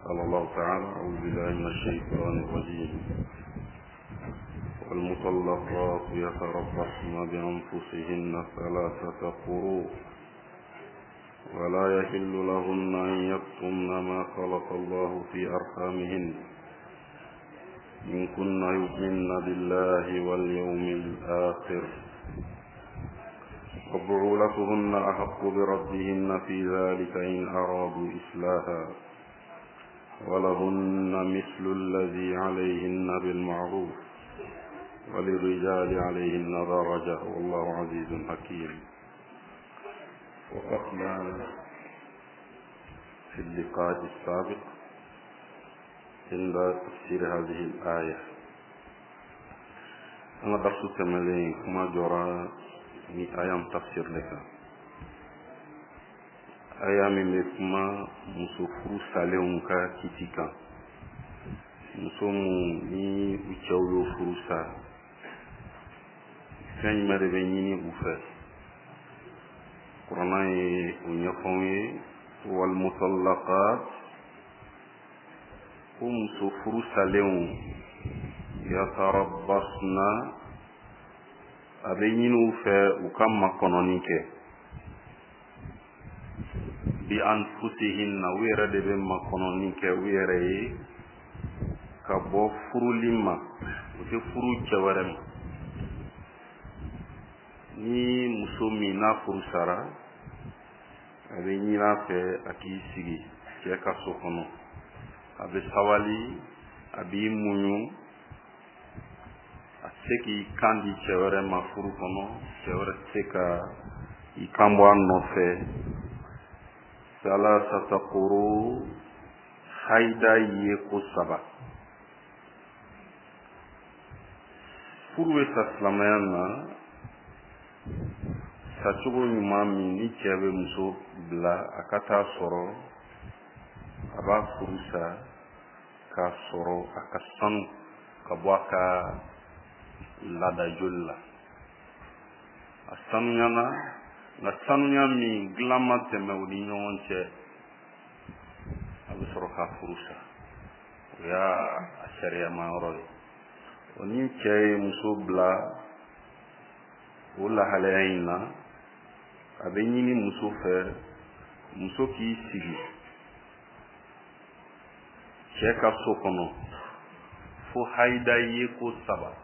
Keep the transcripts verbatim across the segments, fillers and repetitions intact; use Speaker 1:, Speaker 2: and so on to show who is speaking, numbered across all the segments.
Speaker 1: قال الله تعالى: أعوذ بالله من الشيطان الرجيم. والمطلقات يتربصن بأنفسهن ثلاثة قروء ولا يحل لهن أن يكتمن ما خلق الله في أرحامهن إن كن يؤمن بالله واليوم الآخر وبعولتهن أحق بردهن في ذلك إن أرادوا إصلاحا ولهن مثل الذي عليهن بالمعروف وللرجال عليهن درجة والله عزيز حكيم. وقفنا في اللقاء السابق عند تفسير هذه الآية. أنا درس تملين كما جرى ni ayam tafsir leka ayami me kuma muso furu saleun ka kitika muso mu ni uchawo furu sa kan mare be ni ufa qur'ana e unyafonye wal mutallaqat kum muso furu saleun yatarabbasna abe ñinu fe u kam makononi ke bi anfusihinna wera de be makononi ke wera yi ka bo furu limma o te furu ceware ma ni muso mi na furu sara abe ñina fe aki sigi ke ka so kono abe sawali abi muñu seki kandi cewere ma furu kono cewere seka ikambo anno fe salasata quru haida ye ko saba furu esa slamayana sa chugo nyumami ni cebe muso bla akata soro aba furusa ka soro akasan kabwaka lada jolla asanunyana na sanunya mi glama teme udi nyonche abu soro ka furusa ya asharia maorole oni che musobla wala halaina abenyini musofe musoki sigi cheka sokono fo haida yeko saba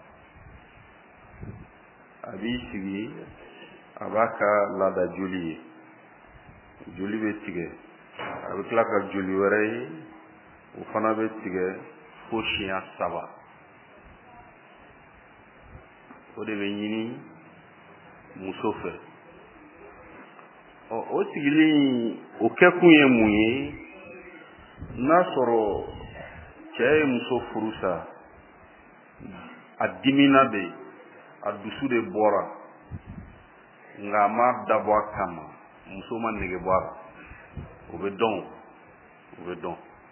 Speaker 1: abi sigi abaka lada juli juli be tige abi klaka juli were o fana be tige fo shiya saba o de be nyini musofe o o tigili o kekunye muye na soro che muso furusa adimina be adusu de bora nga ma dabo kama muso man nege bora obe don obe don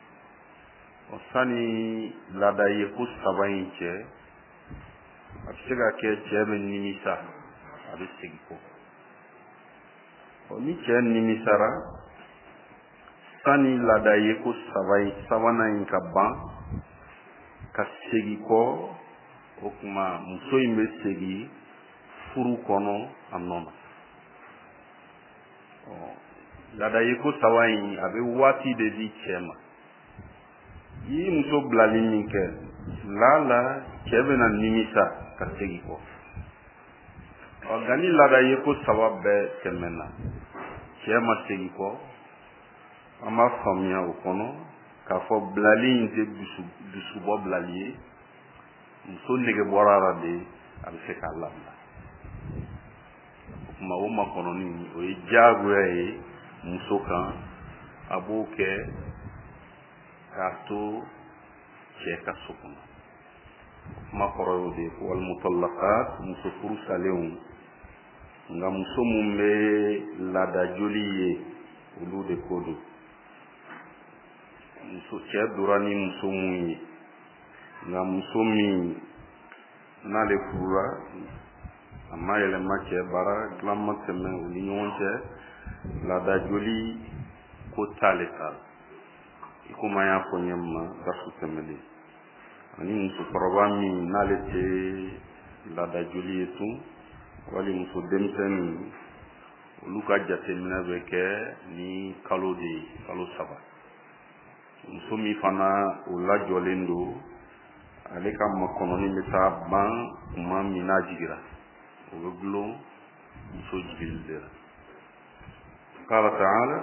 Speaker 1: osani lada ye ko sabayin che afsega ke chebe nimisa abe sigiko oni che nimisara sani lada ye ko sabayin sabana in kaban ka sigiko okuma muso imbe segi furu kono amnona oh lada yeko sawayi abe wati de di chema yi muso blali ninke lala chebe na nimisa ka segi ko ogani lada yeko sawabe temena chema segi ko ama famia okono ka fo blali nte dusu dusu bo blali muso nege borara de abe se ka lamba kuma o makono ni o jago e muso kan abuke kato cheka sokuna makoro de wal mutallaqat muso furu saleun nga muso mumbe lada joliye ulu de kodo muso che durani muso munyi nga muso mi na le fura amma yele mache bara glamma teme uli nyonche la da joli ko taleta kuma ya fɔ n ye ma darsu tɛmɛlen ani musokɔrɔba min n'ale tɛ laada joli ye tun wali muso denmisɛnnin olu ka jateminɛ bɛ kɛ ni kalo de ye kalo saba muso min fana o lajɔlen don ale ka makɔnɔni bɛ taa ban kuma min n'a jigira o bɛ gulon muso jigili de la qala ta'ala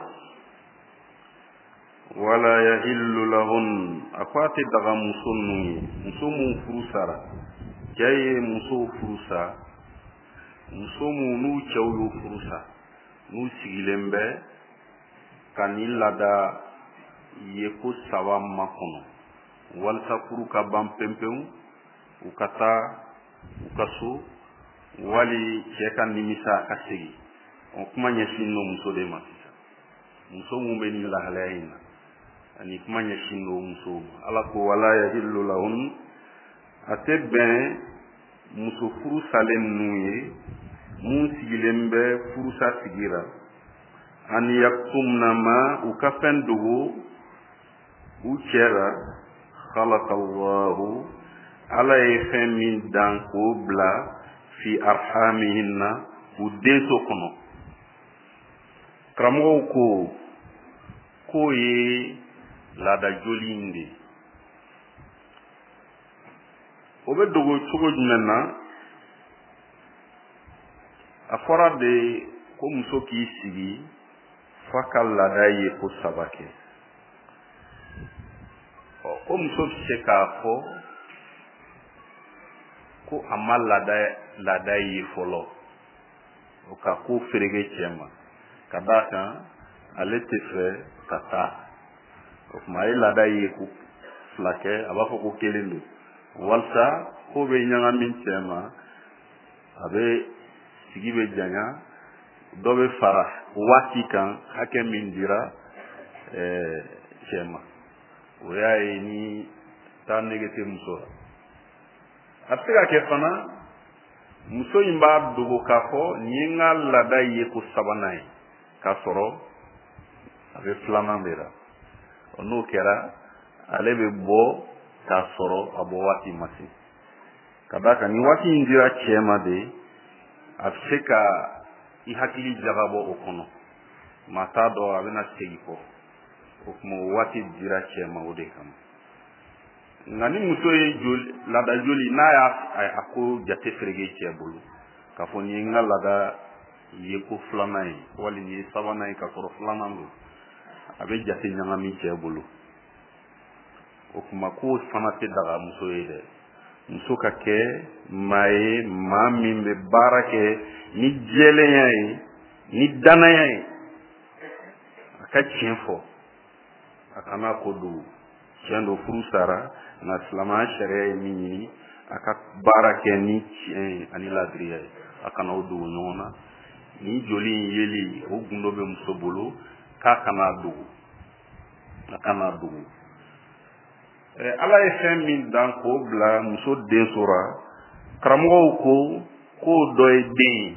Speaker 1: wala yahillu lahun akwati daga muso ninnu ye muso mun furu sara cɛ ye muso furu sa muso mun n'u cɛw y'u furu sa n'u sigilen bɛ ka ni laada ye ko saba makɔnɔ walasa furu ka ban pewu u ka taa u ka so wali cɛ ka nimisa ka segi o kuma ɲɛsin n'o muso de ma sisan muso mun bɛ ni lahalaya in na ani kuma ɲɛsin n'o muso ma ala ko wala yahillu lahun a tɛ bɛn muso furu salen ninnu ye mun sigilen bɛ furusa sigira an yaktumna ma u ka fɛn dogo u cɛ la khalaqallahu ala ye fɛn min dan k'o bila fi arhamihinna u denso kɔnɔ karamɔgɔw ko k'o ye laada joli in de o bɛ dogo cogo jumɛn na a fɔra de ko muso k'i sigi f'a ka laada ye ko saba kɛ ko muso bɛ se k'a fɔ ko a ma laada laada ye fɔlɔ o ka ko ferege cɛ ma ka d'a kan ale tɛ fɛ ka taa o tuma a ye laada ye ko fila kɛ a b'a fɔ ko kelen don walasa ko bɛ ɲagami cɛ ma a bɛ sigi bɛ janya dɔ bɛ fara waati kan hakɛ min dira cɛ ma o y'a ye ni taa nege tɛ muso la a bɛ se ka kɛ fana muso in b'a dogo k'a fɔ nin ye n ka laada ye ko sabanan ye k'a sɔrɔ a bɛ filanan de la n'o kɛra ale bɛ bɔ k'a sɔrɔ a bɔ waati ma se ka d'a kan ni waati in dira cɛ ma de a bɛ se ka i hakili jagabɔ o kɔnɔ maa t'a dɔn a bɛna segin kɔ o tuma o waati dira cɛ ma o de kama nka ni muso ye joli laada joli n'a y'a a ko jate ferege cɛ bolo k'a fɔ nin ye n ka laada ye ko filanan ye wali nin ye sabanan ye k'a sɔrɔ filanan don a bɛ jate ɲagami cɛ bolo o tuma k'o fana tɛ daga muso ye dɛ muso ka kɛ maa ye maa min bɛ baara kɛ ni jɛlenya ye ni danaya ye a ka tiɲɛ fɔ a kana ko don tiɲɛ don furu sara nka silamɛya sariya ye min ɲini a ka baara kɛ ni tiɲɛ ye ani laadiriya ye a kana o dogo ɲɔgɔn na ni joli in yeli o gundo bɛ muso bolo k'a kana dogo a kana dogo ala ye fɛn min dan k'o bila muso denso ra karamɔgɔw ko k'o dɔ ye den ye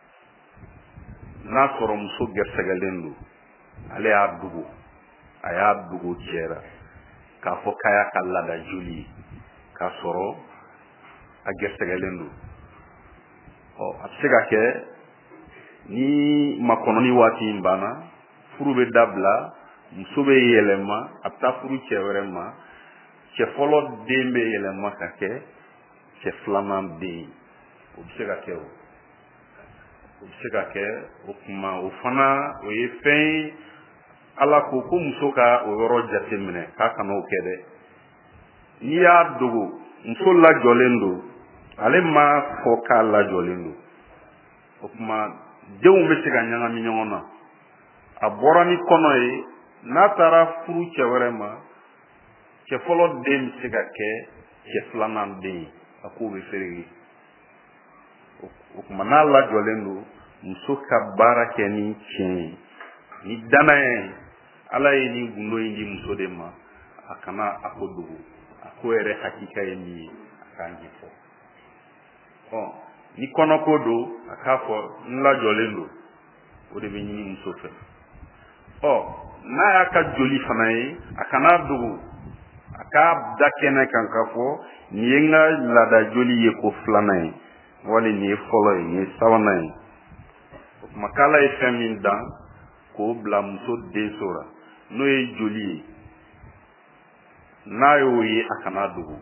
Speaker 1: n'a sɔrɔ muso gɛrɛsɛgɛlen don ale y'a dogo a y'a dogo cɛ la k'a fɔ k'a y'a ka laada joli ye k'a sɔrɔ a gɛrɛsɛgɛlen don ɔ a bɛ se ka kɛ ni makɔnɔni waati in banna furu bɛ dabila muso bɛ yɛlɛma a bɛ taa furu cɛ wɛrɛ ma cɛ fɔlɔ den bɛ yɛlɛma ka kɛ cɛ filanan den o bɛ se ka kɛ o o bɛ se ka kɛ o kuma o fana o ye fɛn ye ala ko ko muso ka o yɔrɔ jate minɛ k'a kana o kɛ dɛ n'i y'a dogo muso lajɔlen don ale ma fɔ k'a lajɔlen don o kuma denw bɛ se ka ɲagami ɲɔgɔn na a bɔra ni kɔnɔ ye n'a taara furu cɛ wɛrɛ ma cɛ fɔlɔ den bɛ se ka kɛ cɛ filanan den ye a k'o bɛ ferege o kuma n'a lajɔlen don muso ka baara kɛ ni tiɲɛ ye ni danaya ye ala ye nin gundo in di muso de ma a kana a ko dogo a ko yɛrɛ hakika ye min ye a k'a ɲɛfɔ ɔ ni kɔnɔko don a k'a fɔ n lajɔlen don o de bɛ ɲini muso fɛ ɔ n'a y'a ka joli fana ye a kana dogo a k'a da kɛnɛ kan k'a fɔ nin ye n ka laada joli ye ko filanan ye wali nin ye fɔlɔ ye nin ye sabanan ye o tuma k'ala ye fɛn min dan k'o bila muso denso la n'o ye joli ye n'a y'o ye a kana dogo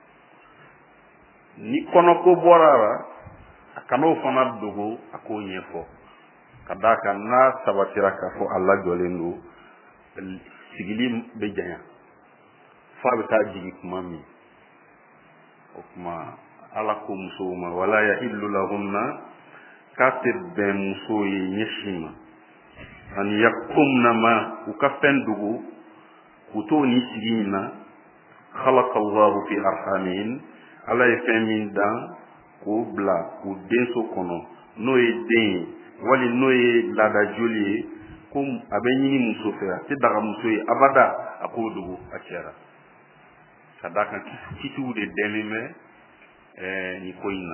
Speaker 1: ni kɔnɔko bɔra la a kan'o fana dogo a k'o ɲɛfɔ ka d'a kan n'a sabatira k'a fɔ a lajɔlen don sigili bɛ janya f'a bɛ taa jigin kuma min o kuma ala ko musow ma wala yahillu lahunna k'a tɛ bɛn musow ye ɲɛsin ma an yakumna ma u ka fɛn dogo k'u to nin sigi in na khalaqa Allahu fi arhamihin ala ye fɛn min dan k'o bila u denso kɔnɔ n'o ye den ye wali n'o ye laada joli ye ko a bɛ ɲini muso fɛ a tɛ daga muso ye abada a k'o dogo a cɛra ka d'a kan kitiw de dɛmɛ bɛ nin ko in na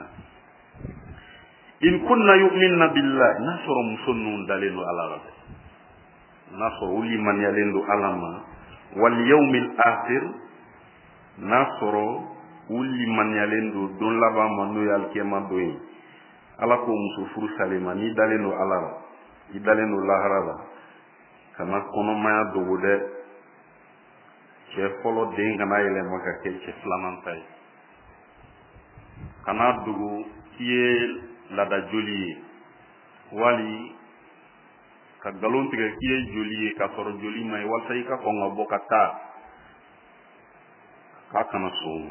Speaker 1: in kunna yu'minna billahi n'a sɔrɔ muso ninnu dalen don ala la n'a sɔrɔ u limaniyalen don ala ma wal yawmil akhir n'a sɔrɔ u limaniyalen don don laban ma n'o ye alikiyama don ye ala ko muso furu salen ma n'i dalen don ala la i dalen don lahara la kana kɔnɔmaya dogo dɛ cɛ fɔlɔ den kana yɛlɛma ka kɛ cɛ filanan ta ye kana dogo k'i ye laada joli ye wali ka nkalon tigɛ k'i ye joli ye k'a sɔrɔ joli ma ye walasa i ka kɔn ka bɔ ka taa k'a kana sɔn o ma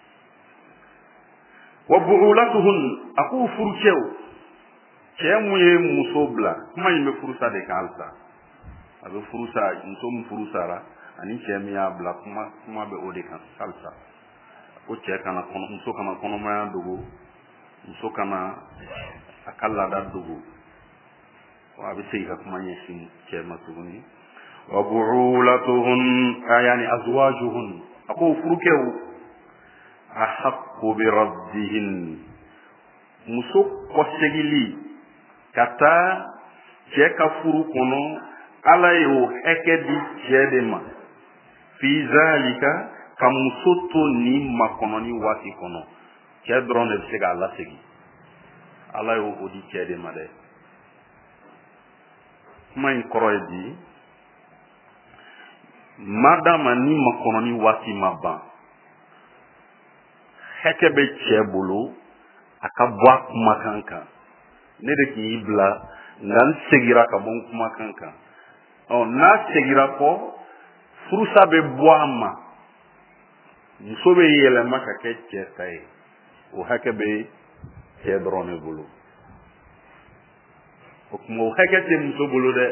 Speaker 1: wa bu'ulatuhun a k'u furucɛw cɛ mun ye muso bila kuma in bɛ furusa de kan halisa a bɛ furusa muso min furusara ani cɛ min y'a bila kuma kuma bɛ o de kan halisa ko cɛ kana kɔnɔ muso kana kɔnɔmaya dogo muso kana a ka laada dogo wa a bɛ segin ka kuma ɲɛsin cɛ ma tuguni wa bu'ulatuhun yani azwajuhun a k'u furukɛw ahaqqu bi raddihin muso kɔsegili ka taa cɛ ka furu kɔnɔ ala ye o hakɛ di cɛ de ma fi zalika ka muso to nin makɔnɔni waati kɔnɔ cɛ dɔrɔn de bɛ se k'a lasegin ala ye o di cɛ de ma dɛ kuma in kɔrɔ ye di madama ni makɔnɔni waati ma ban hakɛ bɛ cɛ bolo a ka bɔ a kumakan kan ne de tun y'i bila nka n segira ka bɔ n kumakan kan ɔ n'a segira kɔ furusa bɛ bɔ a ma muso bɛ yɛlɛma ka kɛ cɛ ta ye o hakɛ bɛ cɛ dɔrɔn de bolo o tuma o hakɛ tɛ muso bolo dɛ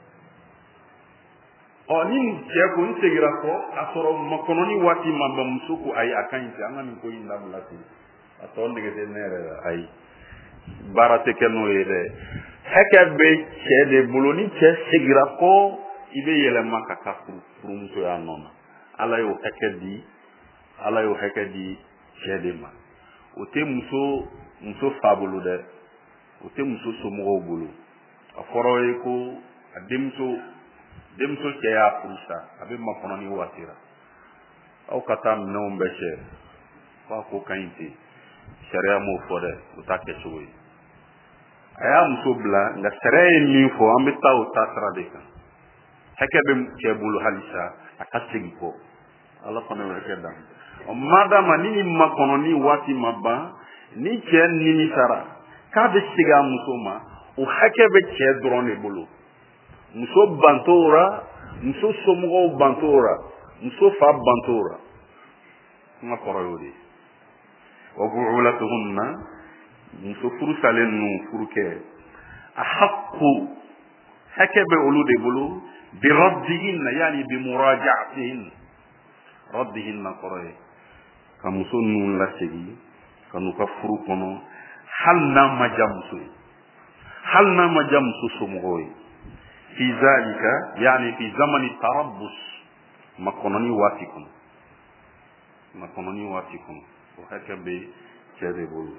Speaker 1: ɔ ni cɛ ko n segira kɔ k'a sɔrɔ makɔnɔni waati ma ban muso ko ayi a ka ɲi ten an ka nin ko in dabila ten a tɔ nege tɛ ne yɛrɛ la ayi baara tɛ kɛ n'o ye dɛ hakɛ bɛ cɛ de bolo ni cɛ segira kɔ i bɛ yɛlɛma ka taa furumusoya nɔ na ala y'o hakɛ di ala y'o hakɛ di cɛ de ma o tɛ muso muso fa bolo dɛ o tɛ muso somɔgɔw bolo a fɔra ye ko a denmuso denmuso cɛ y'a furusa a bɛ makɔnɔni waati la aw ka taa minɛnw bɛɛ cɛ f'a ko ka ɲi ten sariya m'o fɔ dɛ o t'a kɛcogo ye a y'a muso bila nka sariya ye min fɔ an bɛ taa o taasira de kan hakɛ bɛ cɛ bolo halisa a ka segin kɔ ala fana y'o hakɛ dan ɔ madama ni nin makɔnɔni waati ma ban ni cɛ nimisara k'a bɛ segin a muso ma o hakɛ bɛ cɛ dɔrɔn de bolo muso bantɔ la muso somɔgɔw bantɔ la muso fa bantɔ la kuma kɔrɔ y'o de ye wa bu'ulatuhunna muso furusalen ninnu furukɛ ahaqqu hakɛ bɛ olu de bolo bi raddihinna yani bi muraja'atihinna raddihinna kɔrɔ ye ka muso ninnu lasegin ka n'u ka furu kɔnɔ hali n'a ma diya muso ye hali n'a ma diya muso somɔgɔw ye fi zalika yani fi zamani tarabbus makɔnɔni waati kɔnɔ makɔnɔni waati kɔnɔ o hakɛ bɛ cɛ de bolo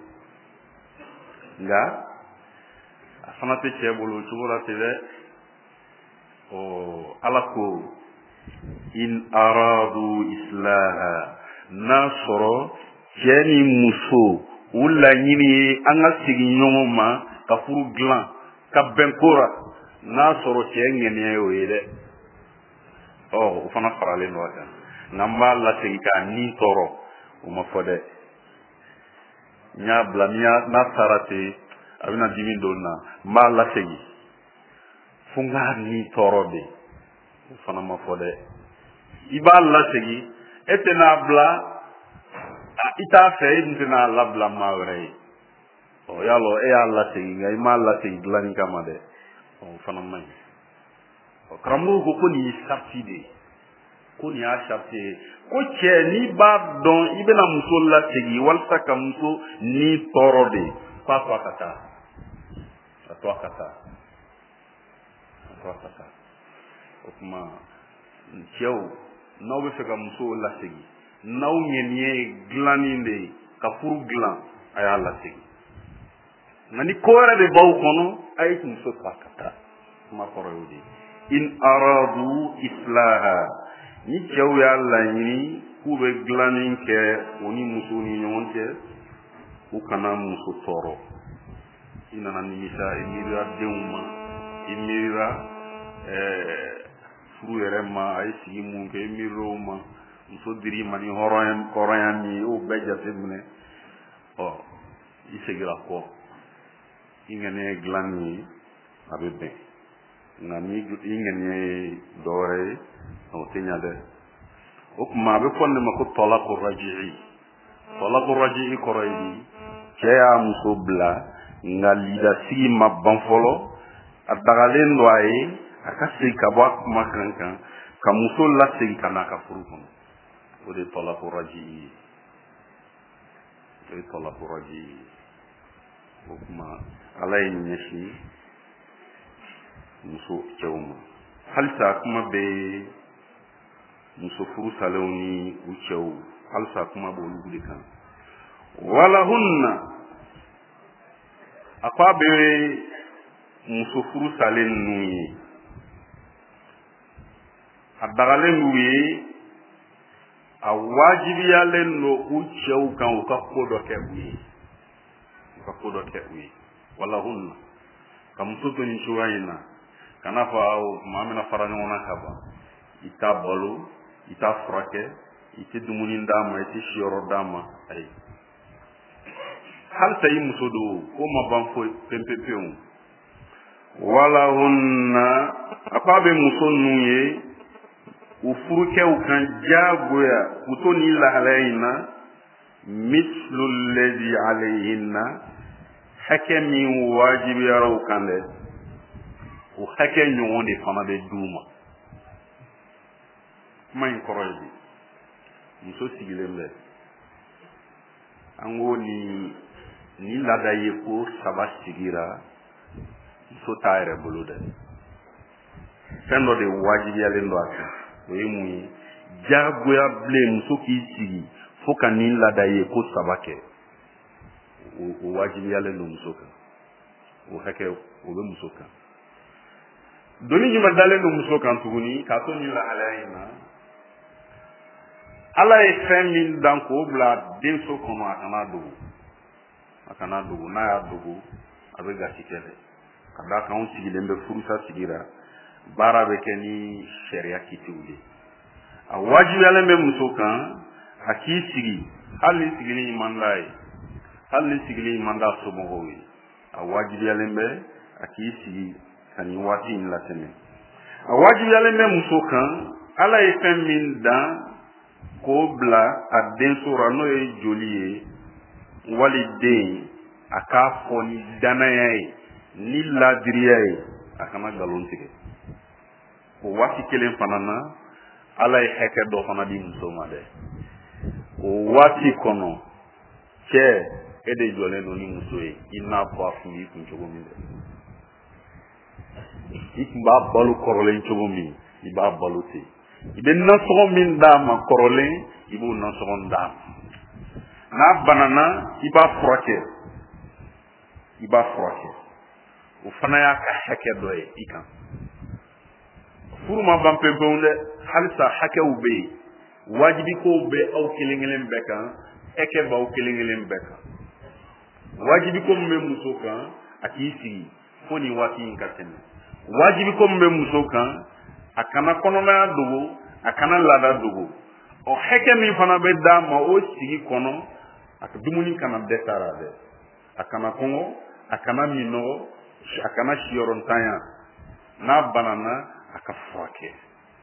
Speaker 1: nka a fana tɛ cɛ bolo o cogo la ten dɛ o ala ko in aradu islaha n'a sɔrɔ cɛ ni muso u laɲini ye an ka segin ɲɔgɔn ma ka furu dilan ka bɛn kora n'a sɔrɔ cɛ ŋɛniya y'o ye dɛ ɔ o fana faralen don a kan nka n b'a lasegin k'a nin tɔɔrɔ o ma fɔ dɛ n y'a bila n'a taara ten a bɛna dimi don na n b'a lasegin fo n k'a nin tɔɔrɔ de o fana ma fɔ dɛ i b'a lasegin e tɛna bila i t'a fɛ e dun tɛna labila maa wɛrɛ ye ɔ yalɔ e y'a lasegin nka i m'a lasegin dilanni kama dɛ ɔ o fana man ɲi ɔ karamɔgɔ ko ko nin ye sariti de ye ko nin y'a sariti ye ko cɛ n'i b'a dɔn i bɛna muso lasegin walasa ka muso ni tɔɔrɔ de k'a to a ka taa a to a ka taa a to a ka taa o tuma cɛw n'aw bɛ fɛ ka musow lasegin n'aw ŋɛniye ye dilanni de ye ka furu dilan a y'a lasegin nka ni ko wɛrɛ de b'aw kɔnɔ a ye muso ta ka taa kuma kɔrɔ y'o de ye in aradu islaha ni cɛw y'a laɲini k'u bɛ dilanni kɛ o ni musow ni ɲɔgɔn cɛ u kana muso tɔɔrɔ i nana nimisa i miirira denw ma i miirira furu yɛrɛ ma a ye sigi mun kɛ i miirira o ma muso dir'i ma ni hɔrɔnya min ye o bɛɛ jateminɛ ɔ i segira kɔ i ŋaniya dilanni ye a bɛ bɛn nka ni i ŋaniya ye dɔwɛrɛ ye o tɛ ɲa dɛ o tuma a bɛ fɔ nin ma ko tɔlako raji'i tɔlako raji'i kɔrɔ ye di cɛ y'a muso bila nka lidasigi ma ban fɔlɔ a dagalen don a ye a ka segin ka bɔ a kuma kan kan ka muso lasegin ka n'a ka furu kɔnɔ o de ye tɔlako raji'i ye o ye tɔlako raji'i ye o tuma ala ye ɲɛsin muso cɛw ma halisa kuma bɛ muso furu salenw ni u cɛw halisa kuma b'olu de kan walahunna a ko a bɛ muso furu salen ninnu ye a dagalen d'u ye a wajibiyalen don u cɛw kan u ka ko dɔ kɛ u ye u ka ko dɔ kɛ u ye walahunna ka muso to nin cogoya in na kana fɔ maa mina fara ɲɔgɔn na ka ban i t'a balo i t'a furakɛ i tɛ dumuni d'a ma i tɛ siyɔrɔ d'a ma ayi halisa i muso don ko ma ban foyi pewu-pewu walahunna a ko a bɛ muso ninnu ye u furukɛw kan diyagoya k'u to nin lahalaya in na mislu lezi alayhinna hakɛ min wajibiyara u kan dɛ o hakɛ ɲɔgɔn de fana bɛ d'u ma kuma in kɔrɔ ye di muso sigilen bɛ an ko ni ni laada ye ko saba sigira muso t'a yɛrɛ bolo dɛ fɛn dɔ de wajibiyalen don a kan o ye mun ye diyagoya bilen muso k'i sigi fo ka nin laada ye ko saba kɛ o wajibiyalen don muso kan o hakɛ o bɛ muso kan doni jumɛn dalen don muso kan tuguni k'a to nin lahalaya in na ala ye fɛn min dan k'o bila denso kɔnɔ a kana dogo a kana dogo n'a y'a dogo a bɛ gasi kɛ dɛ ka d'a kan anw sigilen bɛ furusa sigira baara bɛ kɛ ni sariya kitiw de a wajibiyalen bɛ muso kan a k'i sigi hali ni sigili man d'a ye hali ni sigili man d'a somɔgɔw ye a wajibiyalen bɛ a k'i sigi ka nin waati in latɛmɛ a wajibiyalen bɛ muso kan ala ye fɛn min dan k'o bila a denso ra n'o ye joli ye wali den a k'a fɔ ni danaya ye ni ladiriya ye a kana nkalon tigɛ o waati kelen fana na ala ye hakɛ dɔ fana di muso ma dɛ o waati kɔnɔ cɛ e de jɔlen don ni muso ye i n'a fɔ a kun b'i kun cogo min dɛ i tun b'a balo kɔrɔlen cogo min i b'a balo ten i bɛ nasɔngɔ min d'a ma kɔrɔlen i b'o nasɔngɔ d'a ma n'a banana i b'a furakɛ i b'a furakɛ o fana y'a ka hakɛ dɔ ye i kan furu ma ban pewu pewu dɛ halisa hakɛw bɛ yen wajibi kow bɛ aw kelen kelen bɛɛ kan ɛkɛ b'aw kelen kelen bɛɛ kan wajibi ko min bɛ muso kan a k'i sigi fo nin waati in ka tɛmɛ wajibi ko min bɛ muso kan a kana kɔnɔmaya dogo a kana laada dogo ɔ hakɛ min fana bɛ d'a ma o sigi kɔnɔ a ka dumuni kana dɛsɛ a la dɛ a kana kɔngɔ a kana minɔgɔ a kana siyɔrɔntanya n'a banana a ka furakɛ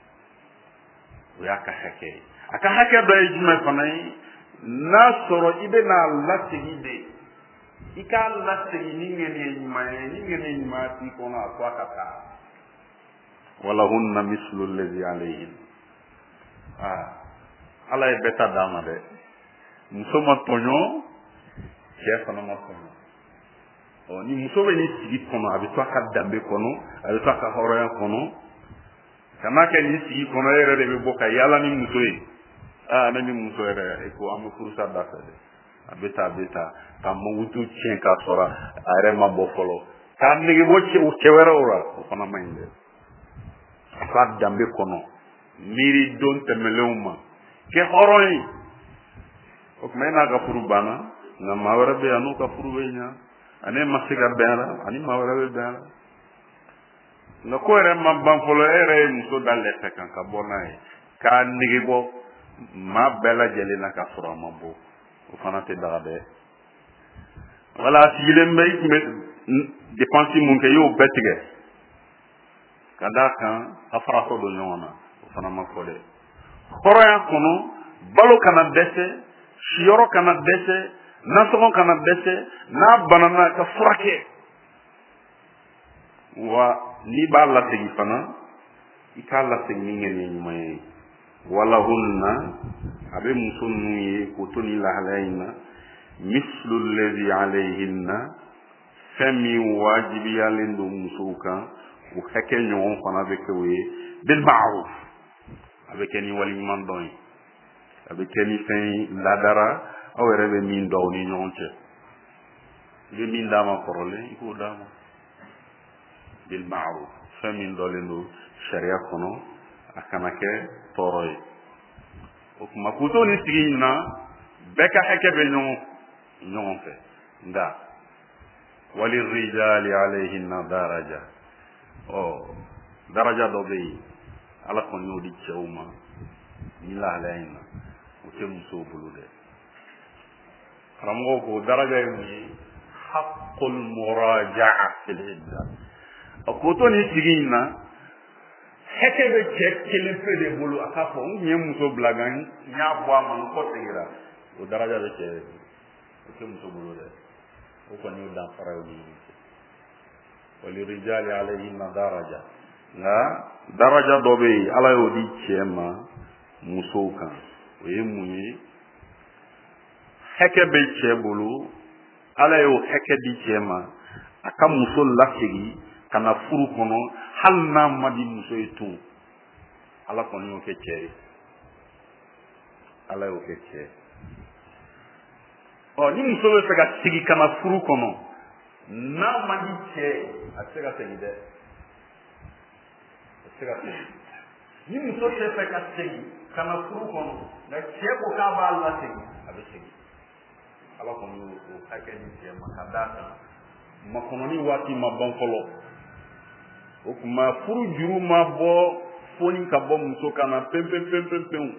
Speaker 1: o y'a ka hakɛ ye a ka hakɛ dɔ ye jumɛn fana ye n'a sɔrɔ i bɛ n'a lasegi de i k'a lasegi ni ŋɛniɲɛ ɲuman ye ni ŋɛniɲɛ ɲuman t'i kɔnɔ a to a ka taa walahunna mislu allazi alayhin ah ala ye bɛɛ ta d'a ma dɛ muso ma tɔɲɔ cɛ fana ma tɔɲɔ ɔ ni muso bɛ nin sigi kɔnɔ a bɛ to a ka danbe kɔnɔ a bɛ to a ka hɔrɔnya kɔnɔ kana kɛ nin sigi kɔnɔ e yɛrɛ de bɛ bɔ ka yaala ni muso ye aa ne ni muso yɛrɛ e ko an bɛ furusa da fɛ dɛ a bɛ taa a bɛ taa ka mugutu tiɲɛ k'a sɔrɔ a yɛrɛ ma bɔ fɔlɔ k'a nege bɔ cɛ wɛrɛw la o fana man ɲi dɛ a ka danbe kɔnɔ miiri don tɛmɛlenw ma kɛ hɔrɔn ye o tuma e n'a ka furu banna nka maa wɛrɛ bɛ yan n'o ka furu bɛ ɲa ani ma se ka bɛn a la ani maa wɛrɛ bɛ bɛn a la nka ko yɛrɛ ma ban fɔlɔ e yɛrɛ ye muso da lɛfɛ kan ka bɔ n'a ye k'a nege bɔ maa bɛɛ lajɛlen na k'a sɔrɔ a ma bɔ o fana tɛ daga dɛ wala a sigilen bɛ i tun bɛ dépense mun kɛ i y'o bɛɛ tigɛ ka d'a kan a faratɔ don ɲɔgɔn na o fana ma fɔ dɛ hɔrɔnya kɔnɔ balo kana dɛsɛ siyɔrɔ kana dɛsɛ nasɔngɔ kana dɛsɛ n'a banana ka furakɛ wa n'i b'a lasegi fana i k'a lasegi ni ŋɛniɲɛ ɲuman ye walahunna a bɛ muso ninnu ye k'o to nin lahalaya in na mislu allazi alayhinna fɛn min wajibiyalen don musow kan o hakɛ ɲɔgɔn fana bɛ kɛ o ye bil ma'ruf a bɛ kɛ ni waliɲuman dɔn ye a bɛ kɛ ni fɛn ladara aw yɛrɛ bɛ min dɔn aw ni ɲɔgɔn cɛ i bɛ min d'a ma kɔrɔlen i k'o d'a ma bil ma'ruf fɛn min dɔlen don sariya kɔnɔ a kana kɛ tɔɔrɔ ye o tuma k'u to nin sigi in na bɛɛ ka hakɛ bɛ ɲɔgɔn ɲɔgɔn fɛ nka walirijali alayhinna daraja ɔ daraja dɔ bɛ yen ala kɔni y'o di cɛw ma nin lahalaya in na o tɛ musow bolo dɛ karamɔgɔw ko daraja ye mun ye haqqul muraja'a fil idda a k'o to nin sigi in na hakɛ bɛ cɛ kelen pe de bolo a k'a fɔ n tun ye muso bila nka n y'a bɔ a ma n kɔ segira o daraja bɛ cɛ o tɛ muso bolo dɛ o kɔni y'o danfara ye o ni ɲɔgɔn cɛ walirijali alayhinna daraja nka daraja dɔ bɛ yen ala y'o di cɛ ma musow kan o ye mun ye hakɛ bɛ cɛ bolo ala y'o hakɛ di cɛ ma a ka muso lasegi ka na furu kɔnɔ hali n'a ma di muso ye tun ala kɔni y'o kɛ cɛ ye ala y'o kɛ cɛ ɔ ni muso bɛ fɛ ka sigi ka na furu kɔnɔ n'a ma di cɛ ye a tɛ se ka segin dɛ a tɛ se ka segin ni muso tɛ fɛ ka segin ka na furu kɔnɔ nka cɛ ko k'a b'a lasegin a bɛ segin ala kɔni y'o hakɛ di cɛ ma ka d'a kan makɔnɔni waati ma ban fɔlɔ o tuma furu juru ma bɔ fo ni ka bɔ muso kan na pewu pewu pewu pewu pewu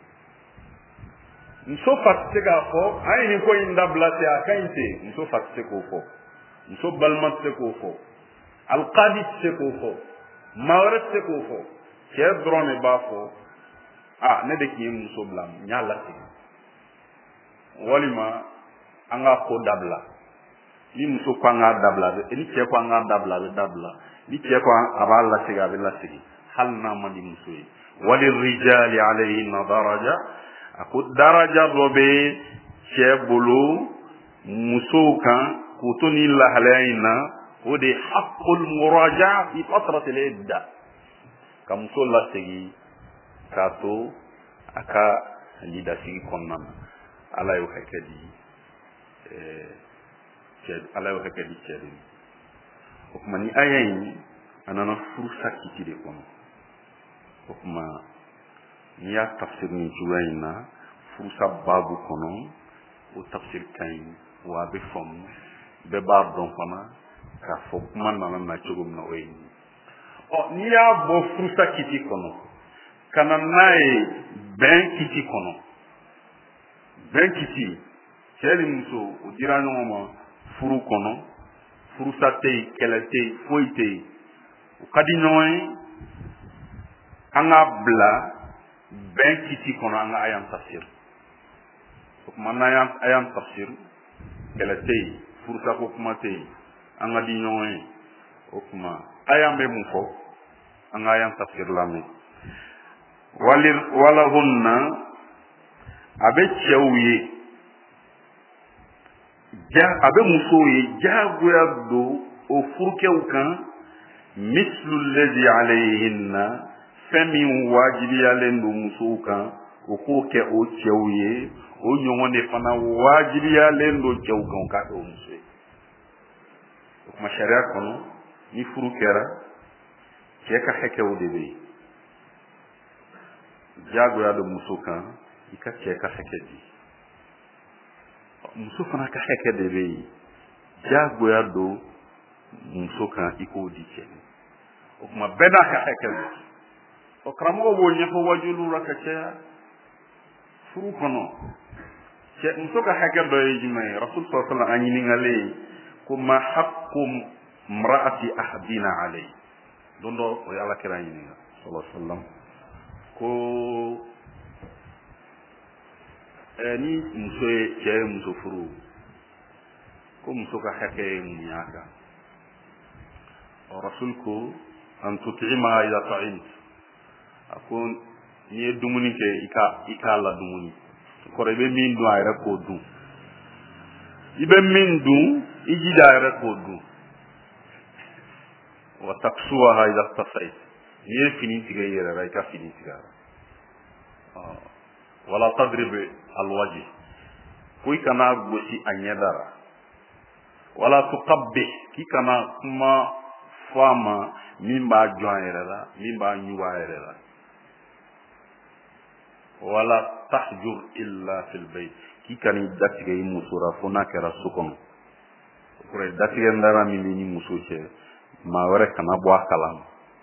Speaker 1: muso fa tɛ se k'a fɔ an ye nin ko in dabila ten a ka ɲi ten muso fa tɛ se k'o fɔ muso balima tɛ se k'o fɔ alikadi tɛ se k'o fɔ maa wɛrɛ tɛ se k'o fɔ cɛ dɔrɔn de b'a fɔ a ne de tun ye muso bila n y'a lasegin walima an k'a ko dabila ni muso ko an k'a dabila ni cɛ ko an k'a dabila a bɛ dabila ni cɛ ko a b'a lasegin a bɛ lasegin hali n'a man di muso ye walirijali alayhinna daraja a ko daraja dɔ bɛ cɛ bolo musow kan k'u to nin lahalaya in na o de ye haqqul muraja fi fatratil idda ka muso lasegin k'a to a ka lidasigi kɔnɔna na ala y'o hakɛ di ala y'o hakɛ di cɛ de ma o tuma ni aya in a nana furusa kiti de kɔnɔ o kuma n'i y'a tafsir ni cogoya in na furusa baabu kɔnɔ o tafsir ka ɲi wa a bɛ faamu bɛɛ b'a dɔn fana k'a fɔ kuma nana na cogo min na o ye nin ɔ n'i y'a bɔ furusa kiti kɔnɔ ka na n'a ye bɛn kiti kɔnɔ bɛn kiti cɛ ni muso o dira ɲɔgɔn ma furu kɔnɔ furusa tɛ yen kɛlɛ tɛ yen foyi tɛ yen o ka di ɲɔgɔn ye an k'a bila bɛn kiti kɔnɔ an ka ayan tafsir o kuma n'an ayan tafsir kɛlɛ tɛ yen furusa ko kuma tɛ yen an ka di ɲɔgɔn ye o kuma ayan bɛ mun fɔ an ka ayan tafsir lamɛn wali walahunna a bɛ cɛw ye ja a bɛ musow ye jagoya don o furukɛw kan mislu lezi alayhinna fɛn min wajibiyalen don musow kan o k'o kɛ o cɛw ye o ɲɔgɔn de fana wajibiyalen don cɛw kan o k'a kɛ o muso ye o kuma sariya kɔnɔ ni furu kɛra cɛ ka hakɛw de bɛ yen jagoya don muso kan i ka cɛ ka hakɛ di muso fana ka hakɛ de bɛ yen jagoya don muso kan i k'o di cɛ o kuma bɛɛ n'a ka hakɛ don o karamɔgɔ b'o ɲɛfɔ wajulu la ka caya furu kɔnɔ cɛ muso ka hakɛ dɔ ye jumɛn ye rasul sallallahu alaihi wasallam an ɲininkalen ko ma haqqu mra'ati ahadina alayhi don dɔ o ye alakira ɲininka sallallahu alaihi wasallam ko ni muso ye cɛ ye muso furu ko muso ka hakɛ ye mun y'a kan rasul ko an tut'imaha idha ta'imta a ko n'i ye dumuni kɛ i ka i k'a la dumuni kɔrɔ i bɛ min dun a yɛrɛ k'o dun i bɛ min dun i jija a yɛrɛ k'o dun wa taksuwaha idha iqtasayta n'i ye fini tigɛ i yɛrɛ la i ka fini tigɛ a la wala tadrib alwaji ko i kana gosi a ɲɛda la wala tuqabbih k'i kana kuma fɔ a ma min b'a jɔ a yɛrɛ la min b'a ɲugu a yɛrɛ la wala tahjur illa fil bayt k'i kana i datigɛ i muso la fo n'a kɛra so kɔnɔ o kɔrɔ ye datigɛ ndara min b'i ni muso cɛ maa wɛrɛ kana bɔ a kalama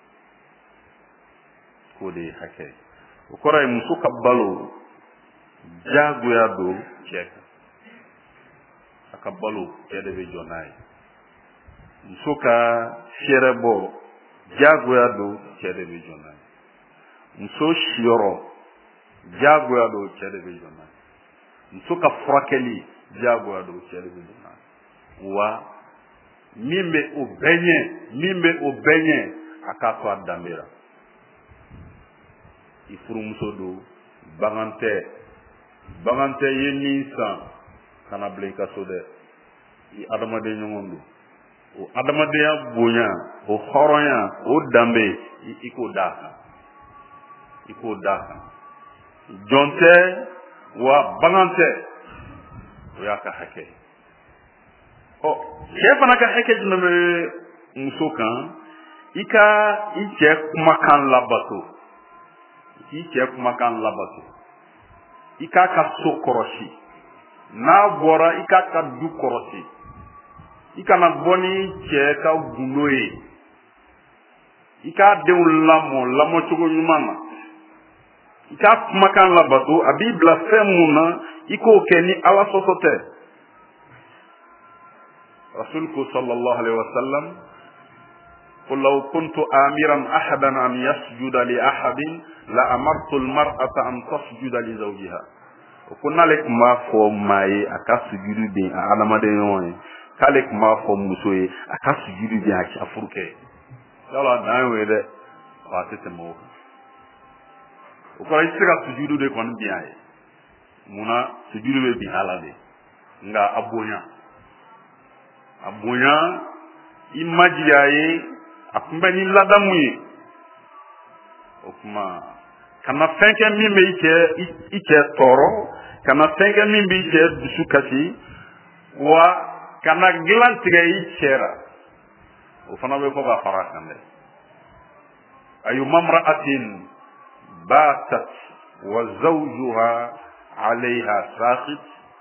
Speaker 1: k'o de ye hakɛ ye o kɔrɔ ye muso ka balo jagoya don cɛ kan a ka balo cɛ de bɛ jɔ n'a ye muso ka fiyɛrɛ bɔ jagoya don cɛ de bɛ jɔ n'a ye muso siyɔrɔ jagoya don cɛ de bɛ jɔ n'a ye muso ka furakɛli jagoya don cɛ de bɛ jɔ n'a ye wa min bɛ o bɛɛ ɲɛ min bɛ o bɛɛ ɲɛ a k'a to a danbe la i furumuso don bagan tɛ bagan tɛ i ye min san kana bila i ka so dɛ i adamaden ɲɔgɔn don o adamadenya bonya o hɔrɔnya o danbe i k'o d'a kan i k'o d'a kan jɔn tɛ wa bagan tɛ o y'a ka hakɛ ɔ cɛ fana ka hakɛ jumɛn bɛ muso kan i ka i cɛ kumakan labato k'i cɛ kumakan labato i k'a ka so kɔrɔsi n'a bɔra i k'a ka du kɔrɔsi i kana bɔ ni cɛ ka gundo ye i k'a denw lamɔ lamɔcogo ɲuman na i k'a kumakan labato a b'i bila fɛn mun na i k'o kɛ ni ala sɔsɔ tɛ rasul ko sallallahu alaihi wasallam قل لو كنت آمرا أحدا أن يسجد لأحد لأمرت المرأة أن تسجد لزوجها وكنا لك ما فو ماي أكا سجد بين أعلم دينوين كالك ما فو مسوي أكا سجد بين أكا فركي يلا نعم ويدا واتت موك وكنا يسكا سجد دي كون بين منا سجد بين على دي nga abonya abonya imajiyaye a kun bɛ ni ladamu ye o kuma kana fɛn kɛ min bɛ i cɛ i cɛ tɔɔrɔ kana fɛn kɛ min bɛ i cɛ dusu kasi wa kana dilan tigɛ i cɛ la o fana bɛ fɔ ka fara a kan dɛ ayuma mra'atin batat wa zawjuha alayha saqit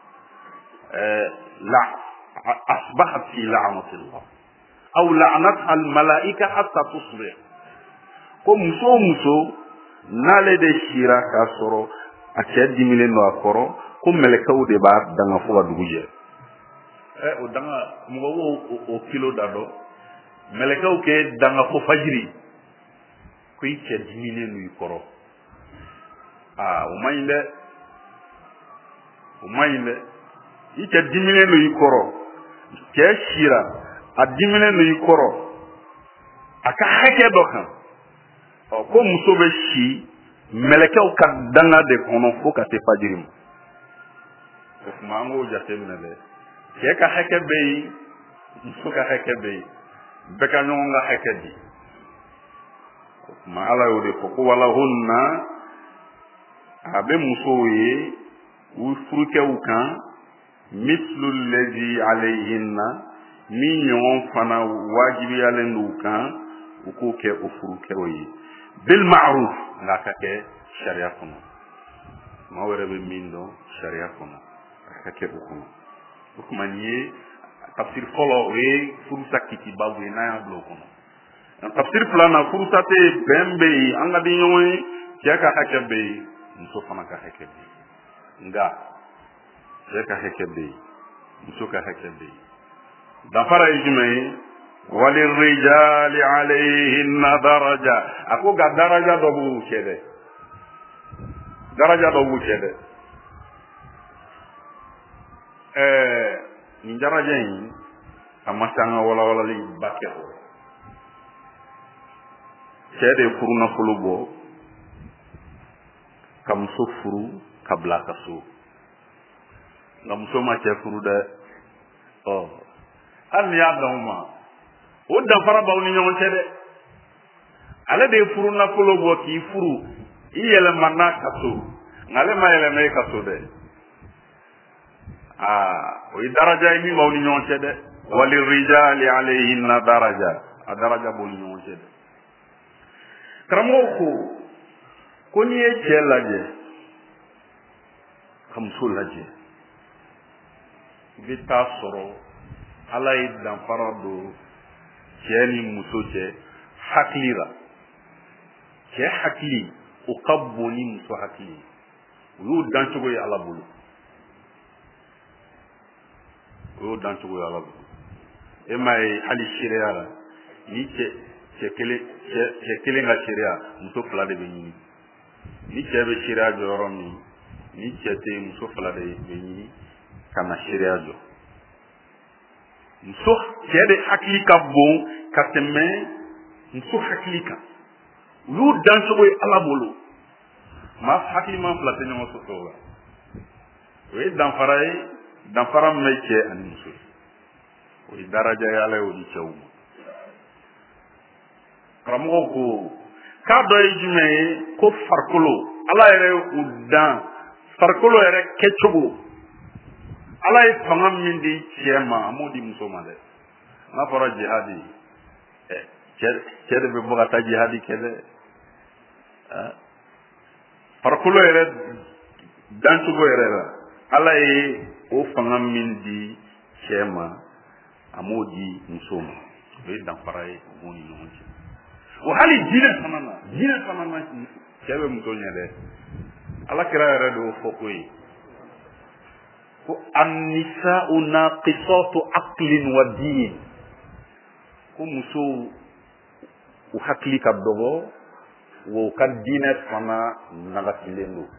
Speaker 1: la asbahat fi la'natillah aw la'natha al malaika hatta tusbih ko muso muso n'ale de sira k'a sɔrɔ a cɛ dimilen don a kɔrɔ ko mɛlɛkɛw de b'a danga fo ka dugu jɛ ɛ o danga mɔgɔ b'o o kilo da dɔ mɛlɛkɛw kɛ danga fo fajiri ko i cɛ dimilen don i kɔrɔ aa o man ɲi dɛ o man ɲi dɛ i cɛ dimilen don i kɔrɔ cɛ sira a dimilen don i kɔrɔ a ka hakɛ dɔ kan ko muso bɛ si mɛlɛkɛw ka danga de kɔnɔ fo ka se fajiri ma o tuma an k'o jateminɛ dɛ cɛ ka hakɛ bɛ yen muso ka hakɛ bɛ yen bɛɛ ka ɲɔgɔn ka hakɛ di o tuma ala y'o de fɔ ko walahunna a bɛ musow ye u furukɛw kan mislu lezi alayhinna min ɲɔgɔn fana wajibiyalen d'u kan u k'o kɛ o furukɛw ye bil ma'ruf nka ka kɛ sariya kɔnɔ maa wɛrɛ bɛ min dɔn sariya kɔnɔ a ka kɛ o kɔnɔ o tuma nin ye tafsir fɔlɔ o ye furusa kitibabu ye n'an y'a bila o kɔnɔ tafsir filanan furusa tɛ bɛn bɛ yen an ka di ɲɔgɔn ye cɛ ka hakɛ bɛ yen muso fana ka hakɛ bɛ yen nka cɛ ka hakɛ bɛ yen muso ka hakɛ bɛ yen danfara ye jumɛn ye walirrijali alayhinna daraja a ko nka daraja dɔ b'u cɛ dɛ daraja dɔ b'u cɛ dɛ ɛɛ nin daraja in a ma se an ka walawalali ba kɛ o cɛ de ye furu nafolo bɔ ka muso furu ka bila a ka so nka muso ma cɛ furu dɛ ɔ hali ni y'a dan o ma o danfara b'aw ni ɲɔgɔn cɛ dɛ ale de ye furu nafolo bɔ k'i furu i yɛlɛma n'a ka so nka ale ma yɛlɛma e ka so dɛ aa o ye daraja ye min b'aw ni ɲɔgɔn cɛ dɛ walirijali alayhinna daraja a daraja b'o ni ɲɔgɔn cɛ dɛ karamɔgɔw ko ko n'i ye cɛ lajɛ ka muso lajɛ i bɛ taa sɔrɔ ala ye danfara don cɛ ni muso cɛ hakili la cɛ hakili o ka bon ni muso hakili o y'o dancogo ye ala bolo o y'o dancogo ye ala bolo e m'a ye hali seereya la ni cɛ cɛ kelen cɛ cɛ kelen ka seereya muso fila de bɛ ɲini ni cɛ bɛ seereya jɔ yɔrɔ min ni cɛ tɛ yen muso fila de bɛ ɲini ka na seereya jɔ muso cɛ de hakili ka bon ka tɛmɛ muso hakili kan u y'u dancogo ye ala bolo maa hakiliman fila tɛ ɲɔgɔn sɔsɔ o la o ye danfara ye danfara min bɛ cɛ ani muso ye o ye daraja ye ala y'o di cɛw ma karamɔgɔw ko k'a dɔ ye jumɛn ye ko farikolo ala yɛrɛ ye u dan farikolo yɛrɛ kɛcogo ala ye fanga min di cɛ ma a m'o di muso ma dɛ n'a fɔra jihadi ɛ cɛ cɛ de bɛ bɔ ka taa jihadi kɛ dɛ farikolo yɛrɛ dancogo yɛrɛ la ala ye o fanga min di cɛ ma a m'o di muso ma o ye danfara ye o b'o ni ɲɔgɔn cɛ o hali diinɛ fana na diinɛ fana na cɛ bɛ muso ɲɛ dɛ ala kira yɛrɛ de y'o fɔ ko ye ko annisa'u naqisatu aqlin wa din ko musow u hakili ka dɔgɔ wa u ka diinɛ fana nagasilen don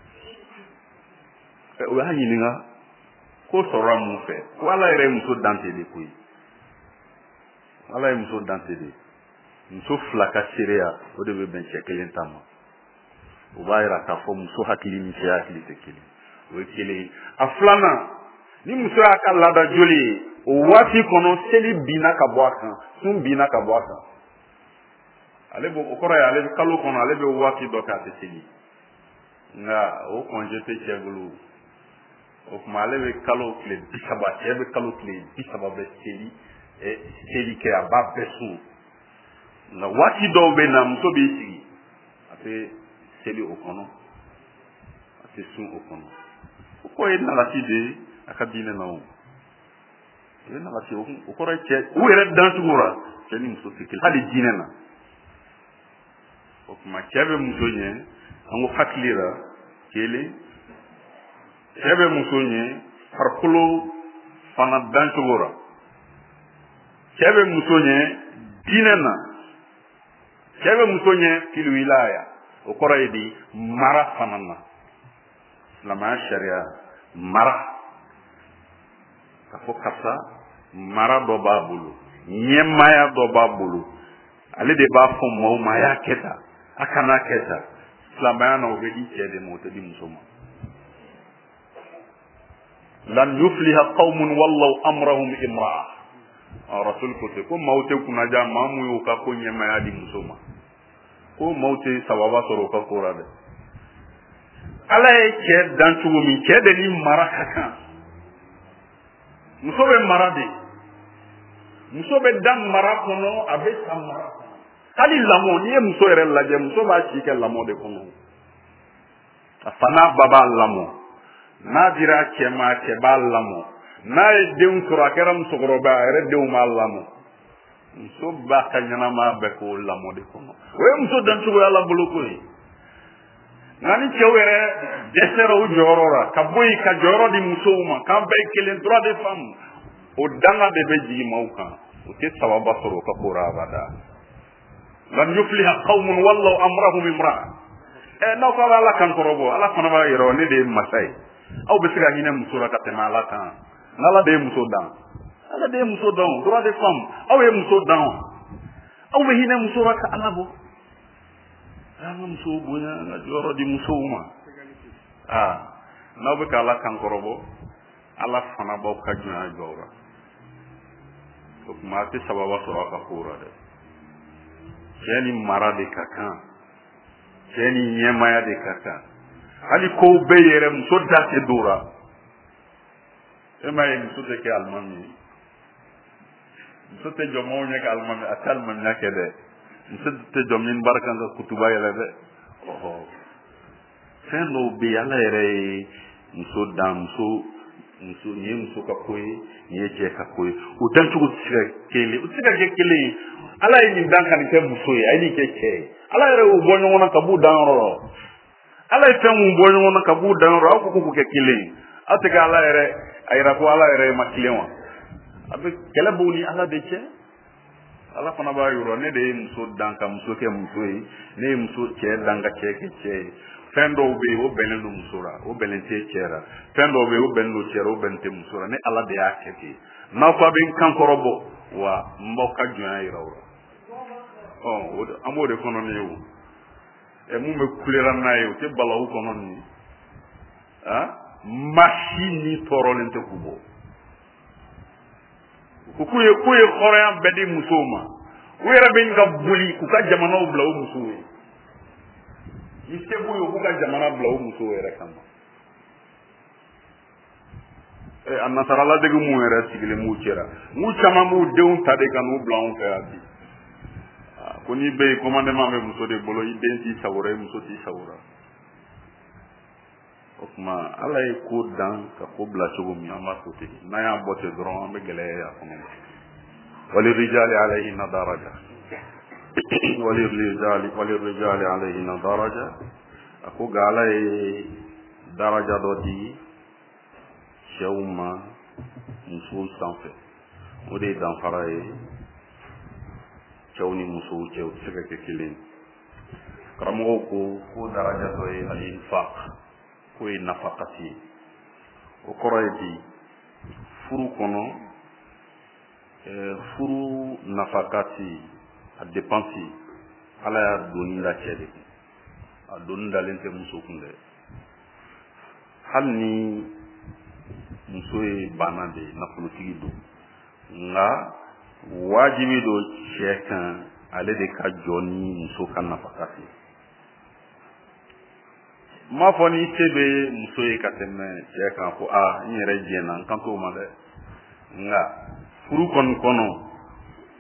Speaker 1: o y'a ɲininka ko sɔrɔla mun fɛ ko ala yɛrɛ ye muso dante de koyi ala ye muso dante de muso fila ka seereya o de bɛ bɛn cɛ kelen ta ma o b'a yira k'a fɔ muso hakili ni cɛ hakili tɛ kelen o ye kelen ye a filanan ni muso y'a ka laada joli ye o waati kɔnɔ seli binna ka bɔ a kan sun binna ka bɔ a kan ale bɛ o kɔrɔ ye ale bɛ kalo kɔnɔ ale bɛ waati dɔ kɛ a tɛ seli nka o kɔnje tɛ cɛ bolo o tuma ale bɛ kalo tile bi saba cɛ bɛ kalo tile bi saba bɛ seli ɛ seli kɛ a b'a bɛɛ sun nka waati dɔw bɛ na muso b'i sigi a tɛ seli o kɔnɔ a tɛ sun o kɔnɔ o ko ye nagasi de ye a ka diinɛ na o o ye nagasi o kɔrɔ ye cɛ u yɛrɛ dancogo la cɛ ni muso tɛ kelen hali diinɛ na o tuma cɛ bɛ muso ɲɛ an ko hakili la kelen cɛ bɛ muso ɲɛ farikolo fana dancogo la cɛ bɛ muso ɲɛ diinɛ na cɛ bɛ muso ɲɛ filuwilaya o kɔrɔ ye di mara fana na silamɛya sariya mara ka fɔ karisa mara dɔ b'a bolo ɲɛmaaya dɔ b'a bolo ale de b'a fɔ maaw ma a y'a kɛ tan a kana kɛ tan silamɛya na o bɛ di cɛ de ma o tɛ di muso ma lan yufliha qawmun wallaw amrahum imra'a rasul ko te ko maaw tɛ kunnaja maa mun y'u ka ko ɲɛmaaya di muso ma ko maaw tɛ sababa sɔrɔ u ka ko la dɛ ala ye cɛ dan cogo min cɛ de ni mara ka kan muso bɛ mara de muso bɛ dan mara kɔnɔ a bɛ san mara kɔnɔ hali lamɔ n'i ye muso yɛrɛ lajɛ muso b'a si kɛ lamɔ de kɔnɔ a fa n'a ba b'a lamɔ n'a dira cɛ ma cɛ b'a lamɔ n'a ye denw sɔrɔ a kɛra musokɔrɔba a yɛrɛ denw b'a lamɔ muso b'a ka ɲɛnamaya bɛɛ k'o lamɔ de kɔnɔ o ye muso dancogoya la bolo ko ye nka ni cɛw yɛrɛ dɛsɛra o jɔyɔrɔ la ka bɔ yen ka jɔyɔrɔ di musow ma k'an bɛɛ ye kelen droit de femme o danga de bɛ jigin maaw kan o tɛ sababa sɔrɔ o ka ko la abada lan yufliha qawmun wallaw amrahum imra'a ɛ n'aw ko ala kan kɔrɔbɔ ala fana b'a yira ne de ye masa ye aw bɛ se ka hinɛ muso la ka tɛmɛ ala kan n'ala de ye muso dan ala de ye muso dan droit de femme aw ye muso dan aw bɛ hinɛ muso la ka ala bɔ an ka musow bonya an ka jɔyɔrɔ di musow ma aa n'aw bɛ ka ala kan kɔrɔbɔ ala fana b'aw ka jɔnya jɔ o la o tuma a tɛ sababa sɔrɔ a ka ko la dɛ cɛ ni mara de ka kan cɛ ni ɲɛmaya de ka kan hali kow bɛ yɛrɛ muso da tɛ don o la e m'a ye muso tɛ kɛ alimami ye muso tɛ jɔ maaw ɲɛ ka alimami a tɛ alimamiya kɛ dɛ muso tɛ jɔ minbar kan ka kutuba yɛlɛ dɛ ɔhɔ fɛn dɔw bɛ yen ala yɛrɛ ye muso dan muso muso nin ye muso ka ko ye nin ye cɛ ka ko ye o dancogo tɛ se ka kelen o tɛ se ka kɛ kelen ye ala ye nin dan ka nin kɛ muso ye a ye nin kɛ cɛ ye ala yɛrɛ y'o bɔ ɲɔgɔn na ka b'u danyɔrɔ la ala ye fɛn mun bɔ ɲɔgɔn na ka b'u danyɔrɔ aw ko k'o kɛ kelen ye aw tɛ kɛ ala yɛrɛ a yira ko ala yɛrɛ ma tilen wa a bɛ kɛlɛ b'o ni ala de cɛ ala fana b'a yɔrɔ ne de ye muso dan ka muso kɛ muso ye ne ye muso cɛ dan ka cɛ kɛ cɛ ye fɛn dɔw bɛ yen o bɛnnen don muso la o bɛnnen tɛ cɛ la fɛn dɔw bɛ yen o bɛnnen don cɛ la o bɛnnen tɛ muso la ne ala de y'a kɛ ten n'aw ko a bɛ n kan kɔrɔ bɔ wa n b'aw ka jɔnya yira o la ɔ an b'o de kɔnɔ nin ye o ɛ mun bɛ kulera n'a ye o tɛ balawu kɔnɔ nin ye ah maa si ni tɔɔrɔlen tɛ k'u bɔ ko k'u ye k'u ye hɔrɔnya bɛɛ di musow ma u yɛrɛ bɛ ka boli k'u ka jamanaw bila o musow ye ni se b'u ye u k'u ka jamana bila o musow yɛrɛ kama ɛ a nasaraladege mun yɛrɛ sigilen b'u cɛla n'u caman b'u denw ta de ka n'u bila anw fɛ yan bi ko n'i bɛ yen commandement bɛ muso de bolo i den t'i sago la i muso t'i sago la o tuma ala ye ko dan ka ko bila cogo min an b'a to ten n'an y'a bɔ ten dɔrɔn an bɛ gɛlɛya y'a kɔnɔ walirijali alayhinna daraja walirijali walirijali alayhinna daraja a ko nka ala ye daraja dɔ di cɛw ma musow sanfɛ o de ye danfara ye cɛw ni musow cɛ o tɛ se ka kɛ kelen ye karamɔgɔw ko ko daraja dɔ ye al-infaq ko ye nafakati ye o kɔrɔ ye di furu kɔnɔ furu nafakati a dépense ala y'a donni da cɛ de kun a donni dalen tɛ muso kun dɛ hali ni muso ye bana de ye nafolotigi don nka wajibi don cɛ kan ale de ka jɔ ni muso ka nafakati m'a fɔ ni se bɛ muso ye ka tɛmɛ cɛ kan ko aa n yɛrɛ jɛnna n kan t'o ma dɛ nka furu kɔni kɔnɔ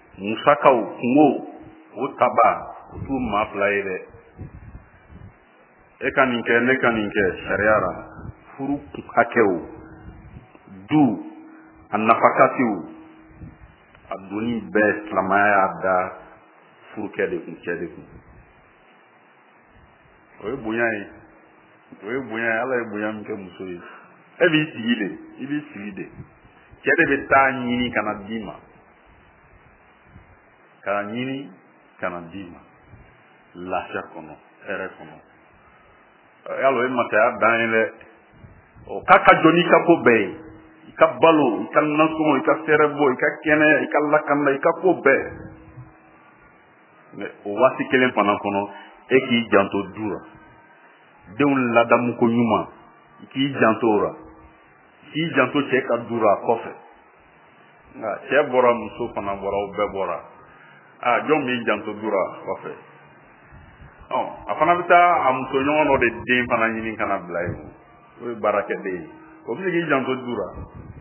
Speaker 1: musakaw kungo o taba o t'u maa fila ye dɛ e ka nin kɛ ne ka nin kɛ sariya la furu hakɛw du a nafakatiw a doni bɛɛ silamɛya y'a da furukɛ de kun cɛ de kun o ye bonya ye o ye bonya ye ala ye bonya min kɛ muso ye e b'i sigi de i b'i sigi de cɛ de bɛ taa ɲini ka na d'i ma ka na ɲini ka na d'i ma lafiya kɔnɔ hɛrɛ kɔnɔ yalɔ e masaya dan ye dɛ o k'a ka jɔ n'i ka ko bɛɛ ye i ka balo i ka nasɔngɔ i ka fɛɛrɛ bɔ i ka kɛnɛya i ka lakana i ka ko bɛɛ mɛ o waati kelen fana kɔnɔ e k'i janto du la denw ladamuko ɲuman i k'i janto o la k'i janto cɛ ka du la kɔfɛ nka cɛ bɔra muso fana bɔra o bɛɛ bɔra a jɔn b'i janto du la kɔfɛ ɔ a fana bɛ taa a muso ɲɔgɔn dɔ de den fana ɲini ka na bila yen o ye baarakɛden ye o bɛ se k'i janto du la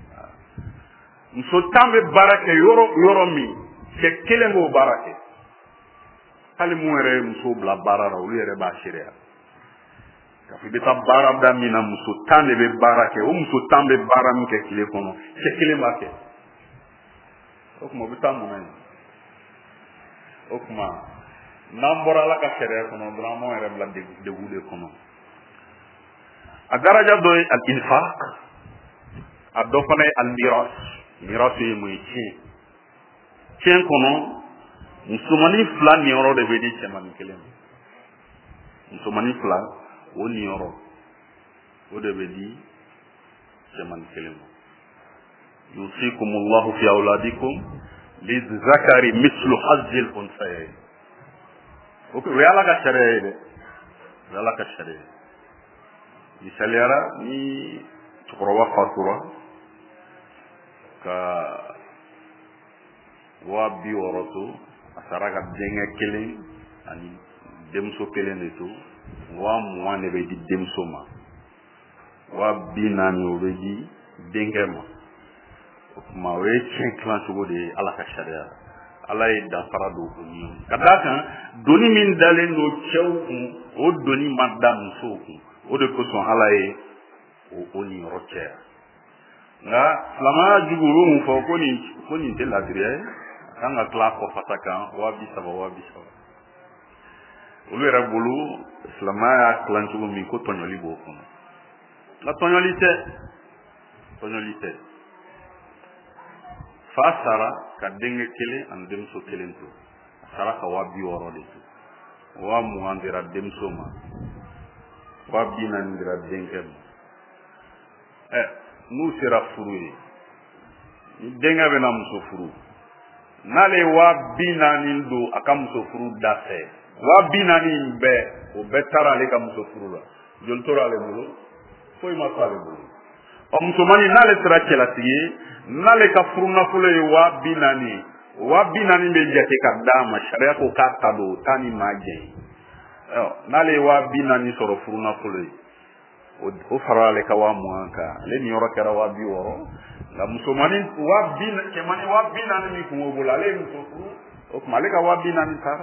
Speaker 1: muso tan bɛ baara kɛ yɔrɔ yɔrɔ min cɛ kelen b'o baara kɛ hali mun yɛrɛ ye muso bila baara la olu yɛrɛ b'a seereya k'a fɔ i bɛ taa baara da min na muso tan de bɛ baara kɛ o muso tan bɛ baara min kɛ tile kɔnɔ cɛ kelen b'a kɛ o tuma o bɛ taa mun na yen o tuma n'an bɔra ala ka sariya kɔnɔ dɔrɔn an b'anw yɛrɛ bila degun de kɔnɔ a daraja dɔ ye al-infaq a dɔ fana ye al-miras miras ye mun ye tiɲɛ tiɲɛ kɔnɔ musomanin fila niyɔrɔ de bɛ di cɛmanin kelen ma musomanin fila o niyɔrɔ o de bɛ di cɛmanin kelen ma yusikumullahu fi awladikum lizakari mislu hazzil unsayayn o ye ala ka sariya ye dɛ o ye ala ka sariya ye misaliyara ni cɛkɔrɔba fatura ka waa bi wɔɔrɔ to a sara ka denkɛ kelen ani denmuso kelen de to waa mugan de bɛ di denmuso ma waa bi naani o bɛ di denkɛ ma o tuma o ye tiɲɛ tilan cogo de ye ala ka sariya ala ye danfara don o ni ka d'a kan doni min dalen don cɛw kun o doni ma da musow kun o de kosɔn ala ye o o niyɔrɔ cɛya nka silamɛya juguru mun fɔ ko nin ko nin tɛ ladiriya ye a kan ka tila a kɔfasa kan waa bi saba waa bi saba olu yɛrɛ bolo silamɛya y'a tilan cogo min ko tɔɲɔli b'o kɔnɔ nka tɔɲɔli tɛ tɔɲɔli tɛ fa sara ka denkɛ kelen ani denmuso kelen to a sara ka waa bi wɔɔrɔ de to waa mugan dira denmuso ma waa bi naani dira denkɛ ma ɛ n'u sera furu ye ni denkɛ bɛna muso furu n'ale ye waa bi naani don a ka muso furu da fɛ waa bi naani in bɛɛ o bɛɛ taara ale ka muso furu la joli tora ale bolo foyi ma to ale bolo ɔ musomanin n'ale sera cɛlasigi ye n'ale ka furu nafolo ye waa bi naani ye waa bi naani bɛ jate ka d'a ma sariya ko k'a ta don o t'a ni maa jɛ ɔ n'ale ye waa bi naani sɔrɔ furu nafolo ye o fara ale ka waa mugan kan ale niyɔrɔ kɛra waa bi wɔɔrɔ nka musomanin waa bi cɛmanin waa bi naani min kun b'o bolo ale ye muso furu o tuma ale ka waa bi naani taara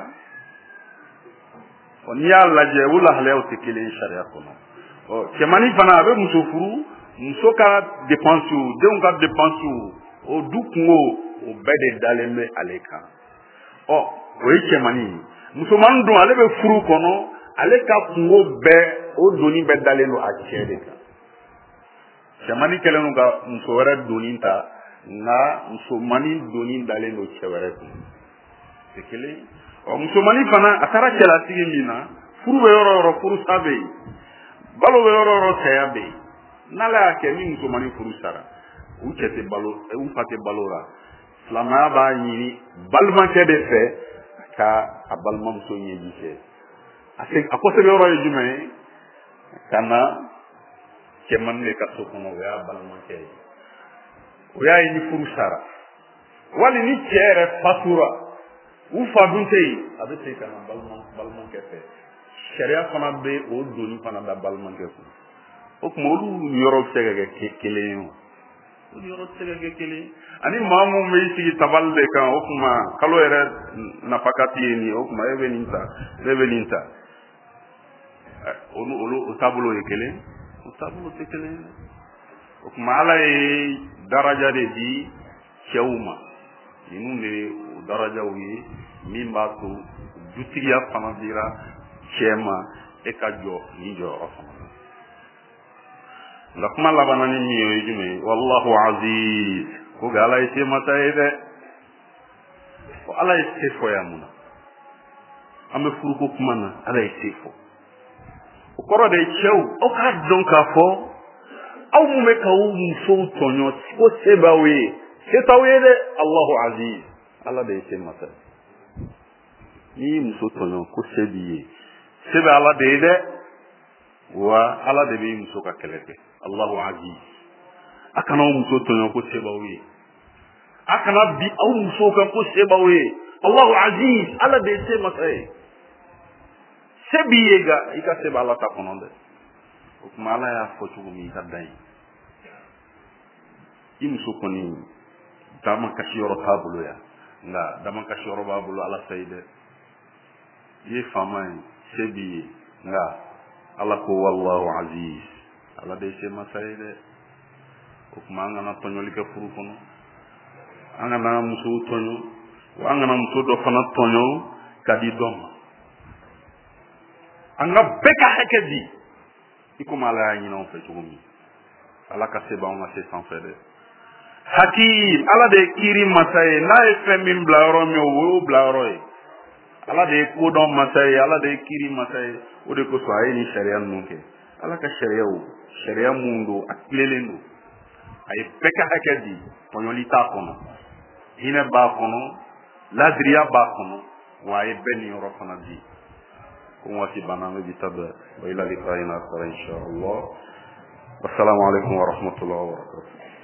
Speaker 1: ɔ n'i y'a lajɛ o lahalayaw tɛ kelen ye sariya kɔnɔ ɔ cɛmanin fana a bɛ muso furu muso ka dépenses denw ka dépenses o du kungo o bɛɛ de dalen bɛ ale kan ɔ o ye cɛmanin ye musomanin dun ale bɛ furu kɔnɔ ale ka kungo bɛɛ o doni bɛɛ dalen don a cɛ de kan cɛmanin kɛlen don ka muso wɛrɛ doni ta nka musomanin doni dalen don cɛ wɛrɛ kun c'est kelen ɔ musomanin fana a taara cɛlasigi min na furu bɛ yɔrɔ o yɔrɔ furusa bɛ yen balo bɛ yɔrɔ o yɔrɔ cɛya bɛ yen n'ala y'a kɛ ni musomanin furu sara u cɛ tɛ balo u fa tɛ balo la silamɛya b'a ɲini balimakɛ de fɛ ka a balimamuso ɲɛji cɛ a kosɛbɛ yɔrɔ ye jumɛn ye ka na cɛmanin de ka so kɔnɔ o y'a balimakɛ ye o y'a ye ni furu sara wali ni cɛ yɛrɛ fatura u fa dun tɛ yen a bɛ segin ka na balimakɛ fɛ sariya fana bɛ o doni fana da balimakɛ kun o tuma olu yɔrɔ bɛ se ka kɛ kelen ye o olu yɔrɔ tɛ se ka kɛ kelen ye ani maa mun bɛ sigi tabali de kan o tuma kalo yɛrɛ nafakati ye nin ye o tuma e bɛ nin ta ne bɛ nin ta onu olu o taabolo ye kelen o taabolo tɛ kelen ye o tuma ala ye daraja de di cɛw ma ninnu de ye o darajaw ye min b'a to dutigiya fana dira cɛ ma e ka jɔ nin jɔyɔrɔ fana na nka kuma labanna ni min ye o ye jumɛn ye wallahu aziz ko nka ala ye se masa ye dɛ ko ala ye se fɔ yan mun na an bɛ furuko kuma na ala ye se fɔ o kɔrɔ de ye cɛw aw k'a dɔn k'a fɔ aw mun bɛ k'aw musow tɔɲɔ ko se b'aw ye se t'aw ye dɛ allahu aziz ala de ye se masa ye n'i y'i muso tɔɲɔ ko se b'i ye se bɛ ala de ye dɛ wa ala de b'i muso ka kɛlɛ kɛ allahu aziz a kana aw muso tɔɲɔ ko se b'aw ye a kana bi aw musow kan ko se b'aw ye allahu aziz ala de ye se masa ye se b'i ye nka i ka se bɛ ala ta kɔnɔ dɛ o tuma ala y'a fɔ cogo min i ka dan ye i muso kɔni dama kasiyɔrɔ t'a bolo yan nka dama kasiyɔrɔ b'a bolo ala ta ye dɛ i ye faama ye se b'i ye nka ala ko wallahu aziz ala de ye se masa ye dɛ o tuma an kana tɔɲɔli kɛ furu kɔnɔ an kana musow tɔɲɔ wa an kana muso dɔ fana tɔɲɔ ka di dɔ ma an ka bɛɛ ka hakɛ di i komi ala y'a ɲini anw fɛ cogo min ala ka se b'anw ka se sanfɛ dɛ hakim ala de ye kiiri masa ye n'a ye fɛn min bila yɔrɔ min o y'o bila yɔrɔ ye ala de ye kodɔn masa ye ala de ye kiiri masa ye o de kosɔn a ye nin sariya ninnu kɛ ala ka sariyaw sariya mun don a tilelen don a ye bɛɛ ka hakɛ di tɔɲɔli t'a kɔnɔ hinɛ b'a kɔnɔ ladiriya b'a kɔnɔ wa a ye bɛɛ nin yɔrɔ fana di ko waati banna an bɛ bi ta bɛɛ wa ila liqa'ina akhar insha Allah wassalamu alaikum wa rahmatullahi wa barakatuh